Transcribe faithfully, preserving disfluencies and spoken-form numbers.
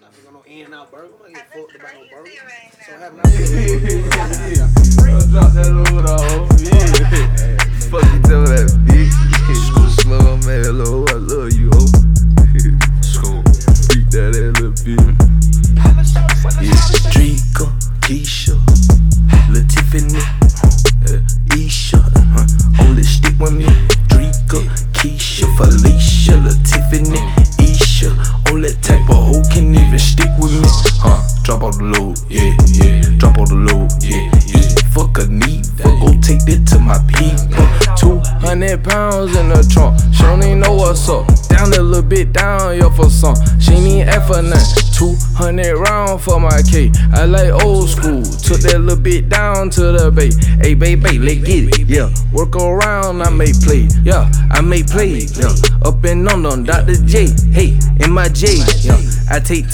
not finna go no In-N-Out burger. I'm not get fucked about no burger. So Right having that. Drop that load off, yeah. Fuck you tell that bitch. Slow, man, low, I love you, oh. School, freak that ass little bitch. Yeah, Drika, Keisha, Lil Tiffany, uh, Isha, uh, only stick with me. Drika, Keisha, Felicia, Lil Tiffany, Isha, only type of hoe can even stick with me. Huh? Drop all the load, yeah, yeah. Drop all the load, yeah, yeah. Fuck a need, fuck go take that to my people. Two hundred pounds in the trunk, she don't even know what's up. Down a little bit, down, yo, for some. She ain't even ask for nothing. Two hundred round for my cake. I like old school. Took that little bit down to the bay. Hey, baby, let's get it. Yeah, work around, I may play. Yeah, I may play. Yeah, up and on on Doctor J. Hey, in my J. Yeah, I take